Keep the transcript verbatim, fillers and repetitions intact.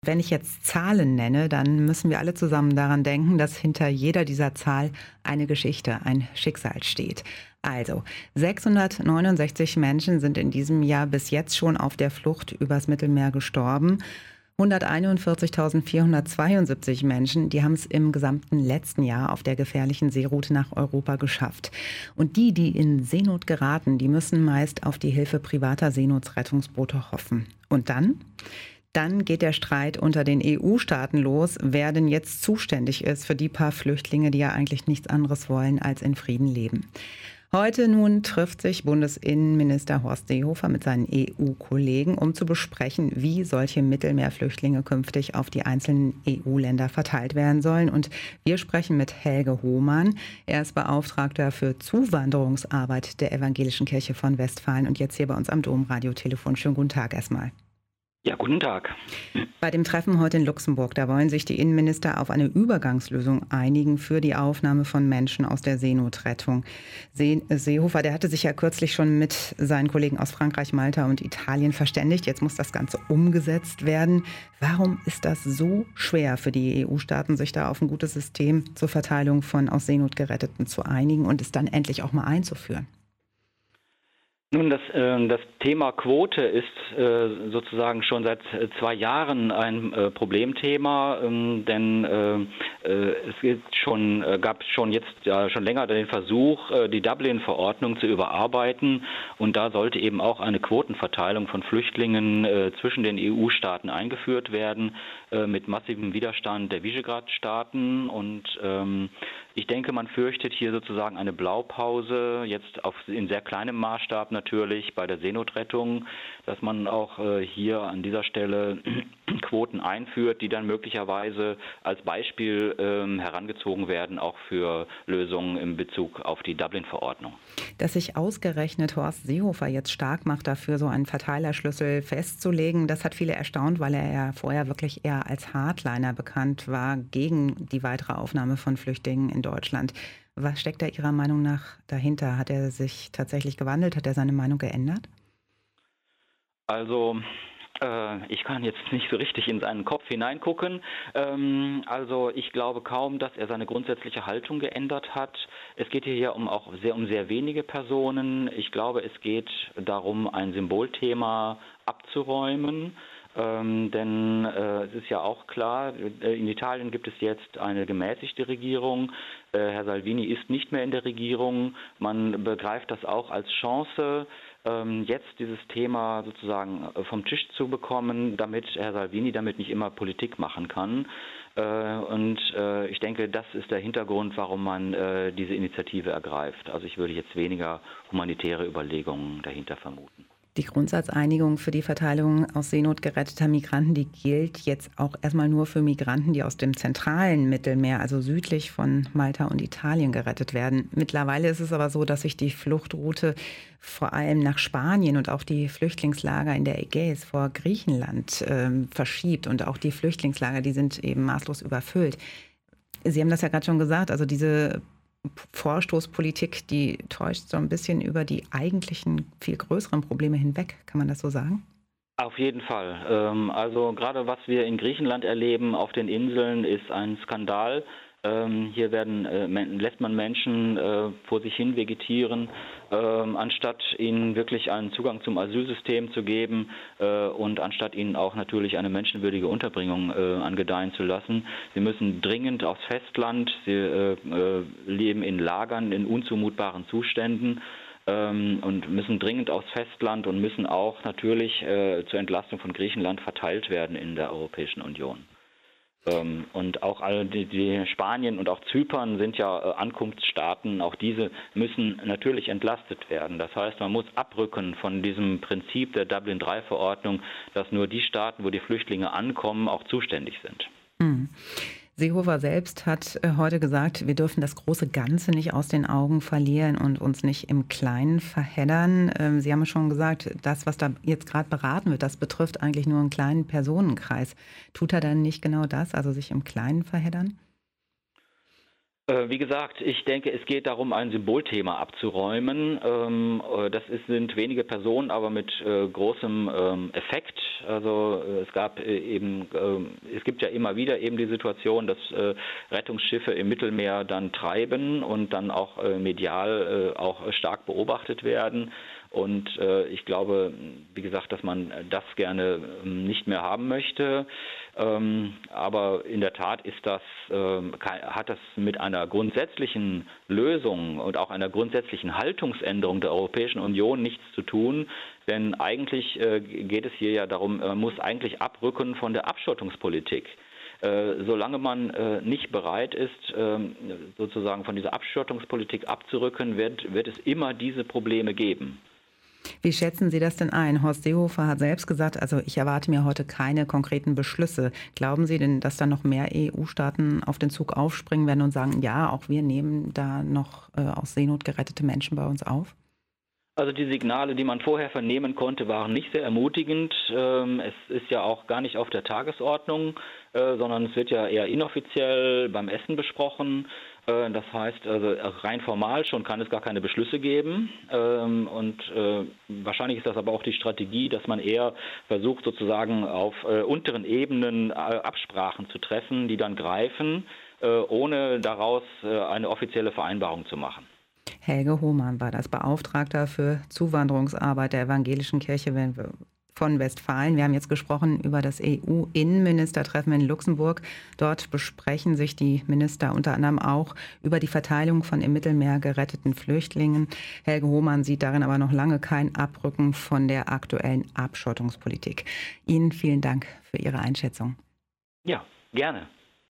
Wenn ich jetzt Zahlen nenne, dann müssen wir alle zusammen daran denken, dass hinter jeder dieser Zahl eine Geschichte, ein Schicksal steht. Also, sechshundertneunundsechzig Menschen sind in diesem Jahr bis jetzt schon auf der Flucht übers Mittelmeer gestorben. hunderteinundvierzigtausendvierhundertzweiundsiebzig Menschen, die haben es im gesamten letzten Jahr auf der gefährlichen Seeroute nach Europa geschafft. Und die, die in Seenot geraten, die müssen meist auf die Hilfe privater Seenotrettungsboote hoffen. Und dann? Dann geht der Streit unter den E U-Staaten los, wer denn jetzt zuständig ist für die paar Flüchtlinge, die ja eigentlich nichts anderes wollen, als in Frieden leben. Heute nun trifft sich Bundesinnenminister Horst Seehofer mit seinen E U-Kollegen, um zu besprechen, wie solche Mittelmeerflüchtlinge künftig auf die einzelnen E U-Länder verteilt werden sollen. Und wir sprechen mit Helge Hohmann. Er ist Beauftragter für Zuwanderungsarbeit der Evangelischen Kirche von Westfalen und jetzt hier bei uns am Domradiotelefon. Schönen guten Tag erstmal. Ja, guten Tag. Bei dem Treffen heute in Luxemburg, da wollen sich die Innenminister auf eine Übergangslösung einigen für die Aufnahme von Menschen aus der Seenotrettung. See- Seehofer, der hatte sich ja kürzlich schon mit seinen Kollegen aus Frankreich, Malta und Italien verständigt. Jetzt muss das Ganze umgesetzt werden. Warum ist das so schwer für die E U-Staaten, sich da auf ein gutes System zur Verteilung von aus Seenot Geretteten zu einigen und es dann endlich auch mal einzuführen? Nun, das, äh, das Thema Quote ist äh, sozusagen schon seit zwei Jahren ein äh, Problemthema, ähm, denn äh, äh, es gibt schon, äh, gab schon jetzt ja schon länger den Versuch, äh, die Dublin-Verordnung zu überarbeiten, und da sollte eben auch eine Quotenverteilung von Flüchtlingen äh, zwischen den E U-Staaten eingeführt werden, äh, mit massivem Widerstand der Visegrad-Staaten, und ähm, ich denke, man fürchtet hier sozusagen eine Blaupause, jetzt auf, in sehr kleinem Maßstab natürlich bei der Seenotrettung, dass man auch äh, hier an dieser Stelle Quoten einführt, die dann möglicherweise als Beispiel ähm, herangezogen werden, auch für Lösungen in Bezug auf die Dublin-Verordnung. Dass sich ausgerechnet Horst Seehofer jetzt stark macht dafür, so einen Verteilerschlüssel festzulegen, das hat viele erstaunt, weil er ja vorher wirklich eher als Hardliner bekannt war gegen die weitere Aufnahme von Flüchtlingen in Deutschland. Was steckt da Ihrer Meinung nach dahinter? Hat er sich tatsächlich gewandelt? Hat er seine Meinung geändert? Also äh, ich kann jetzt nicht so richtig in seinen Kopf hineingucken. Ähm, also ich glaube kaum, dass er seine grundsätzliche Haltung geändert hat. Es geht hier um auch sehr um sehr wenige Personen. Ich glaube, es geht darum, ein Symbolthema abzuräumen. Ähm, denn äh, es ist ja auch klar, äh, in Italien gibt es jetzt eine gemäßigte Regierung. Äh, Herr Salvini ist nicht mehr in der Regierung. Man begreift das auch als Chance, ähm, jetzt dieses Thema sozusagen vom Tisch zu bekommen, damit Herr Salvini damit nicht immer Politik machen kann. Äh, und äh, ich denke, das ist der Hintergrund, warum man äh, diese Initiative ergreift. Also ich würde jetzt weniger humanitäre Überlegungen dahinter vermuten. Die Grundsatzeinigung für die Verteilung aus Seenot geretteter Migranten, die gilt jetzt auch erstmal nur für Migranten, die aus dem zentralen Mittelmeer, also südlich von Malta und Italien, gerettet werden. Mittlerweile ist es aber so, dass sich die Fluchtroute vor allem nach Spanien und auch die Flüchtlingslager in der Ägäis vor Griechenland äh, verschiebt. Und auch die Flüchtlingslager, die sind eben maßlos überfüllt. Sie haben das ja gerade schon gesagt, also diese Vorstoßpolitik, die täuscht so ein bisschen über die eigentlichen, viel größeren Probleme hinweg. Kann man das so sagen? Auf jeden Fall. Ähm, also gerade was wir in Griechenland erleben auf den Inseln ist ein Skandal. Ähm, hier werden, äh, lässt man Menschen äh, vor sich hin vegetieren, äh, anstatt ihnen wirklich einen Zugang zum Asylsystem zu geben äh, und anstatt ihnen auch natürlich eine menschenwürdige Unterbringung äh, angedeihen zu lassen. Sie müssen dringend aufs Festland, sie äh, äh, leben in Lagern in unzumutbaren Zuständen ähm, und müssen dringend aufs Festland und müssen auch natürlich äh, zur Entlastung von Griechenland verteilt werden in der Europäischen Union. Und auch all die, die Spanien und auch Zypern sind ja äh, Ankunftsstaaten, auch diese müssen natürlich entlastet werden. Das heißt, man muss abrücken von diesem Prinzip der Dublin drei Verordnung, dass nur die Staaten, wo die Flüchtlinge ankommen, auch zuständig sind. Mhm. Seehofer selbst hat heute gesagt, wir dürfen das große Ganze nicht aus den Augen verlieren und uns nicht im Kleinen verheddern. Sie haben schon gesagt, das, was da jetzt gerade beraten wird, das betrifft eigentlich nur einen kleinen Personenkreis. Tut er dann nicht genau das, also sich im Kleinen verheddern? Wie gesagt, ich denke, es geht darum, ein Symbolthema abzuräumen. Das sind wenige Personen, aber mit großem Effekt. Also es gab eben, es gibt ja immer wieder eben die Situation, dass Rettungsschiffe im Mittelmeer dann treiben und dann auch medial auch stark beobachtet werden. Und äh, ich glaube, wie gesagt, dass man das gerne ähm, nicht mehr haben möchte. Ähm, aber in der Tat ist das, ähm, hat das mit einer grundsätzlichen Lösung und auch einer grundsätzlichen Haltungsänderung der Europäischen Union nichts zu tun. Denn eigentlich äh, geht es hier ja darum, man muss eigentlich abrücken von der Abschottungspolitik. Äh, solange man äh, nicht bereit ist, äh, sozusagen von dieser Abschottungspolitik abzurücken, wird, wird es immer diese Probleme geben. Wie schätzen Sie das denn ein? Horst Seehofer hat selbst gesagt, also ich erwarte mir heute keine konkreten Beschlüsse. Glauben Sie denn, dass da noch mehr E U-Staaten auf den Zug aufspringen werden und sagen, ja, auch wir nehmen da noch äh, aus Seenot gerettete Menschen bei uns auf? Also die Signale, die man vorher vernehmen konnte, waren nicht sehr ermutigend. Es ist ja auch gar nicht auf der Tagesordnung, sondern es wird ja eher inoffiziell beim Essen besprochen. Das heißt, also rein formal schon kann es gar keine Beschlüsse geben. Und wahrscheinlich ist das aber auch die Strategie, dass man eher versucht, sozusagen auf unteren Ebenen Absprachen zu treffen, die dann greifen, ohne daraus eine offizielle Vereinbarung zu machen. Helge Hohmann war das, Beauftragter für Zuwanderungsarbeit der Evangelischen Kirche von Westfalen. Wir haben jetzt gesprochen über das E U-Innenministertreffen in Luxemburg. Dort besprechen sich die Minister unter anderem auch über die Verteilung von im Mittelmeer geretteten Flüchtlingen. Helge Hohmann sieht darin aber noch lange kein Abrücken von der aktuellen Abschottungspolitik. Ihnen vielen Dank für Ihre Einschätzung. Ja, gerne.